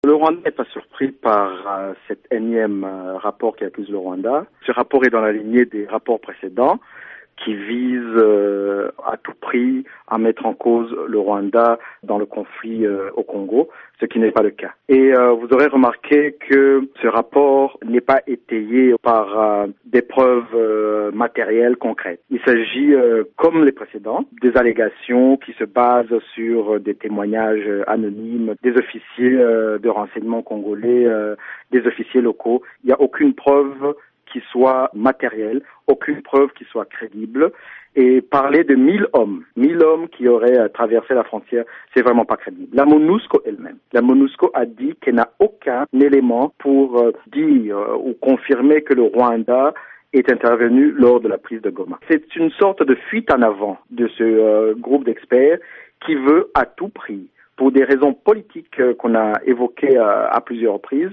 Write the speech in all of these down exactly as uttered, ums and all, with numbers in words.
Le Rwanda n'est pas surpris par euh, cet énième euh, rapport qui accuse le Rwanda. Ce rapport est dans la lignée des rapports précédents qui visent euh, à tout prix à mettre en cause le Rwanda dans le conflit euh, au Congo, ce qui n'est pas le cas. Et euh, vous aurez remarqué que ce rapport n'est pas étayé par euh, des preuves euh, matérielles concrètes. Il s'agit, euh, comme les précédents, des allégations qui se basent sur des témoignages anonymes des officiers euh, de renseignement congolais, euh, des officiers locaux. Il n'y a aucune preuve qui soit matérielle, aucune preuve qui soit crédible. Et parler de mille hommes, mille hommes qui auraient traversé la frontière, c'est vraiment pas crédible. La MONUSCO elle-même, la MONUSCO a dit qu'elle n'a aucun élément pour euh, dire euh, ou confirmer que le Rwanda est intervenu lors de la prise de Goma. C'est une sorte de fuite en avant de ce euh, groupe d'experts qui veut à tout prix, pour des raisons politiques euh, qu'on a évoquées euh, à plusieurs reprises,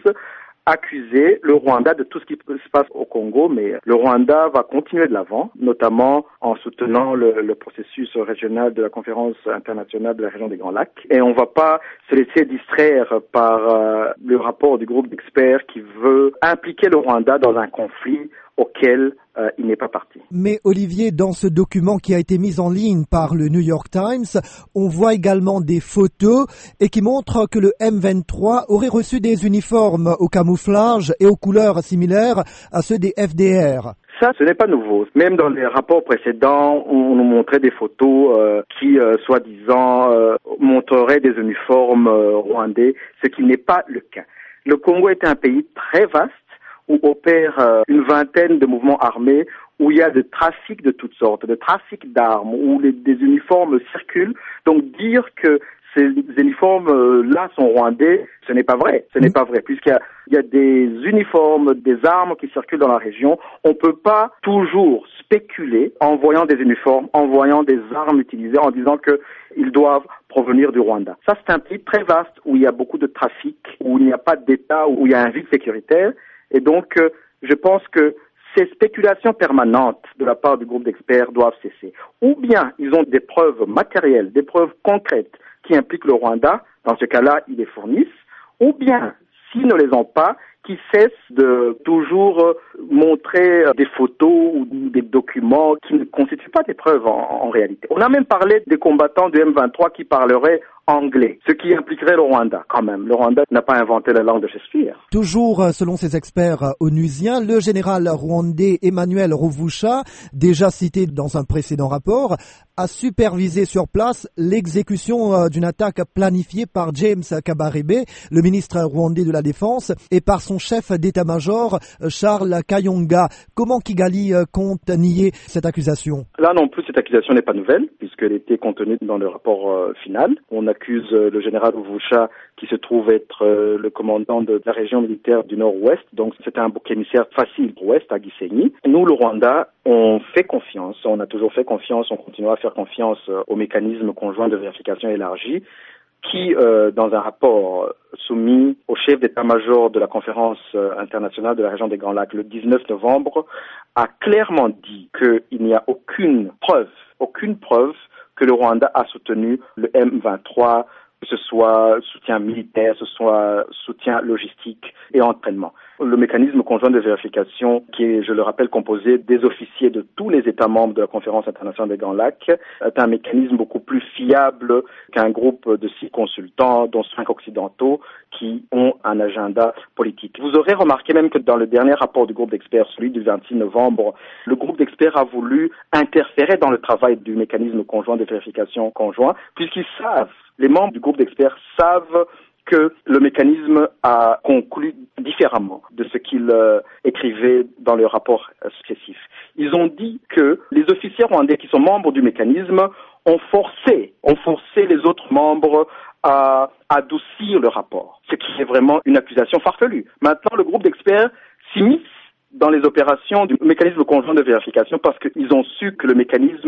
accuser le Rwanda de tout ce qui se passe au Congo, mais le Rwanda va continuer de l'avant, notamment en soutenant le, le processus régional de la conférence internationale de la région des Grands Lacs. Et on ne va pas se laisser distraire par euh, le rapport du groupe d'experts qui veut impliquer le Rwanda dans un conflit auquel euh, il n'est pas parti. Mais Olivier, dans ce document qui a été mis en ligne par le New York Times, on voit également des photos et qui montrent que le M vingt-trois aurait reçu des uniformes au camouflage et aux couleurs similaires à ceux des F D R. Ça, ce n'est pas nouveau. Même dans les rapports précédents, on nous montrait des photos euh, qui, euh, soi-disant, euh, montreraient des uniformes euh, rwandais, ce qui n'est pas le cas. Le Congo est un pays très vaste, où opère euh, une vingtaine de mouvements armés, où il y a de trafic de toutes sortes, de trafic d'armes, où les, des uniformes circulent. Donc dire que ces uniformes-là sont rwandais, ce n'est pas vrai. Ce n'est pas vrai, puisqu'il y a, il y a des uniformes, des armes qui circulent dans la région. On ne peut pas toujours spéculer en voyant des uniformes, en voyant des armes utilisées, en disant qu'ils doivent provenir du Rwanda. Ça, c'est un pays très vaste, où il y a beaucoup de trafic, où il n'y a pas d'État, où il y a un vide sécuritaire. Et donc, euh, je pense que ces spéculations permanentes de la part du groupe d'experts doivent cesser. Ou bien ils ont des preuves matérielles, des preuves concrètes qui impliquent le Rwanda, dans ce cas-là, ils les fournissent, ou bien, s'ils ne les ont pas, qu'ils cessent de toujours euh, montrer des photos ou des documents qui ne constituent pas des preuves en, en réalité. On a même parlé des combattants du M vingt-trois qui parleraient anglais, ce qui impliquerait le Rwanda quand même. Le Rwanda n'a pas inventé la langue de Shakespeare. Toujours selon ces experts onusiens, le général rwandais Emmanuel Ruvusha, déjà cité dans un précédent rapport, a supervisé sur place l'exécution d'une attaque planifiée par James Kabarebe, le ministre rwandais de la Défense, et par son chef d'état-major, Charles Kayonga. Comment Kigali compte nier cette accusation? Là non plus, cette accusation n'est pas nouvelle, puisqu'elle était contenue dans le rapport euh, final. On accuse euh, le général Ruvusha, qui se trouve être euh, le commandant de la région militaire du Nord-Ouest, donc c'est un bouc émissaire facile pour l'Ouest, à Gisenyi. Nous, le Rwanda, on fait confiance, on a toujours fait confiance, on continuera à faire confiance euh, au mécanisme conjoint de vérification élargie, qui, euh, dans un rapport soumis au chef d'état-major de la conférence euh, internationale de la région des Grands Lacs le dix-neuf novembre, a clairement dit qu'il n'y a aucune preuve, aucune preuve que le Rwanda a soutenu le M vingt-trois, que ce soit soutien militaire, que ce soit soutien logistique et entraînement. Le mécanisme conjoint de vérification, qui est, je le rappelle, composé des officiers de tous les États membres de la Conférence internationale des Grands Lacs, est un mécanisme beaucoup plus fiable qu'un groupe de six consultants, dont cinq occidentaux, qui ont un agenda politique. Vous aurez remarqué même que dans le dernier rapport du groupe d'experts, celui du vingt-six novembre, le groupe d'experts a voulu interférer dans le travail du mécanisme conjoint de vérification conjoint, puisqu'ils savent, les membres du groupe d'experts savent que le mécanisme a conclu différemment de ce qu'il euh, écrivait dans le rapport euh, successif. Ils ont dit que les officiers rwandais qui sont membres du mécanisme ont forcé, ont forcé les autres membres à adoucir le rapport, ce qui est vraiment une accusation farfelue. Maintenant, le groupe d'experts s'immisce dans les opérations du mécanisme conjoint de vérification parce qu'ils ont su que le mécanisme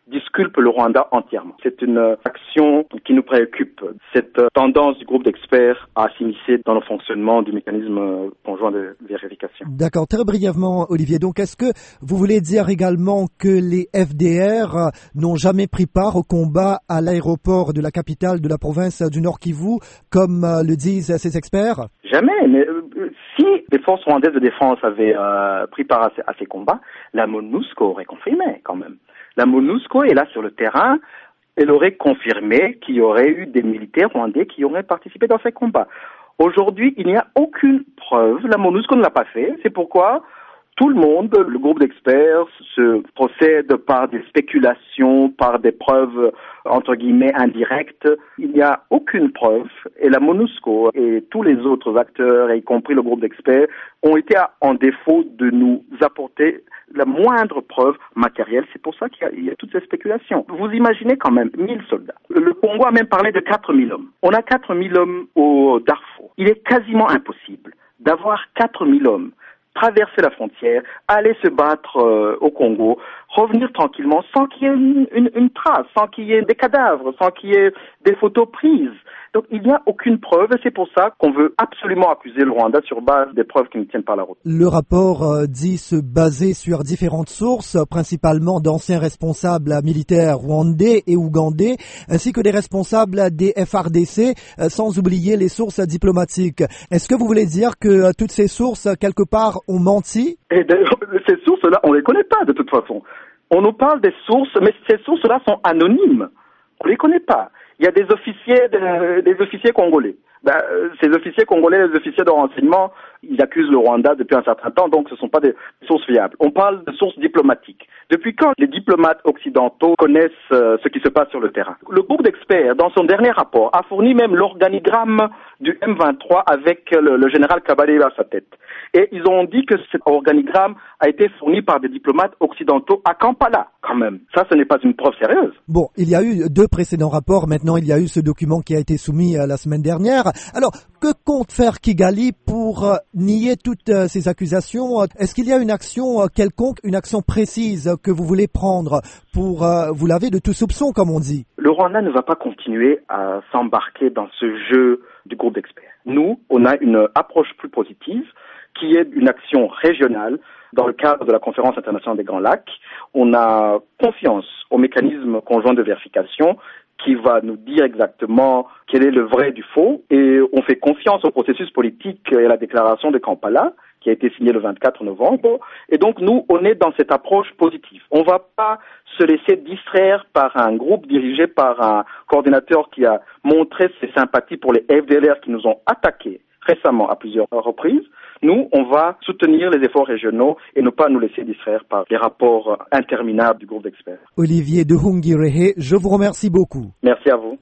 disculpe le Rwanda entièrement. C'est une action qui nous préoccupe, cette tendance du groupe d'experts à s'immiscer dans le fonctionnement du mécanisme conjoint de vérification. D'accord, très brièvement, Olivier. Donc, est-ce que vous voulez dire également que les F D R n'ont jamais pris part au combat à l'aéroport de la capitale de la province du Nord Kivu, comme le disent ces experts? Jamais, mais euh, si les forces rwandaises de défense avaient euh, pris part à ces, à ces combats, la MONUSCO aurait confirmé quand même. La MONUSCO est là sur le terrain, elle aurait confirmé qu'il y aurait eu des militaires rwandais qui auraient participé dans ces combats. Aujourd'hui, il n'y a aucune preuve, la MONUSCO ne l'a pas fait, c'est pourquoi tout le monde, le groupe d'experts, se procède par des spéculations, par des preuves, entre guillemets, indirectes. Il n'y a aucune preuve, et la MONUSCO et tous les autres acteurs, y compris le groupe d'experts, ont été en défaut de nous apporter la moindre preuve matérielle. C'est pour ça qu'il y a, il y a toutes ces spéculations. Vous imaginez quand même mille soldats. Le Congo a même parlé de quatre mille hommes. On a quatre mille hommes au Darfour. Il est quasiment impossible d'avoir quatre mille hommes, traverser la frontière, aller se battre euh, au Congo, revenir tranquillement sans qu'il y ait une, une, une trace, sans qu'il y ait des cadavres, sans qu'il y ait des photos prises. Donc il n'y a aucune preuve et c'est pour ça qu'on veut absolument accuser le Rwanda sur base des preuves qui ne tiennent pas la route. Le rapport euh, dit se baser sur différentes sources, principalement d'anciens responsables militaires rwandais et ougandais, ainsi que des responsables des F R D C, euh, sans oublier les sources diplomatiques. Est-ce que vous voulez dire que euh, toutes ces sources, quelque part, ont menti? Et d'ailleurs, ces sources-là, on les connaît pas de toute façon. On nous parle des sources, mais ces sources-là sont anonymes. On les connaît pas. Il y a des officiers, de, des officiers congolais. Ben, ces officiers congolais, les officiers de renseignement, ils accusent le Rwanda depuis un certain temps, donc ce ne sont pas des sources fiables. On parle de sources diplomatiques. Depuis quand les diplomates occidentaux connaissent euh, ce qui se passe sur le terrain? Le groupe d'experts, dans son dernier rapport, a fourni même l'organigramme du M vingt-trois avec le, le général Kabarebe à sa tête. Et ils ont dit que cet organigramme a été fourni par des diplomates occidentaux à Kampala, quand même. Ça, ce n'est pas une preuve sérieuse. Bon, il y a eu deux précédents rapports. Maintenant, il y a eu ce document qui a été soumis euh, la semaine dernière. Alors, que compte faire Kigali pour euh, nier toutes euh, ces accusations? Est-ce qu'il y a une action euh, quelconque, une action précise que vous voulez prendre pour euh, vous laver de tout soupçon, comme on dit? Le Rwanda ne va pas continuer à s'embarquer dans ce jeu du groupe d'experts. Nous, on a une approche plus positive qui est une action régionale dans le cadre de la conférence internationale des Grands Lacs. On a confiance au mécanisme conjoint de vérification qui va nous dire exactement quel est le vrai du faux, et on fait confiance au processus politique et à la déclaration de Kampala qui a été signée le vingt-quatre novembre. Et donc nous, on est dans cette approche positive. On ne va pas se laisser distraire par un groupe dirigé par un coordinateur qui a montré ses sympathies pour les F D L R qui nous ont attaqués récemment à plusieurs reprises. Nous, on va soutenir les efforts régionaux et ne pas nous laisser distraire par les rapports interminables du groupe d'experts. Olivier Nduhungirehe, je vous remercie beaucoup. Merci à vous.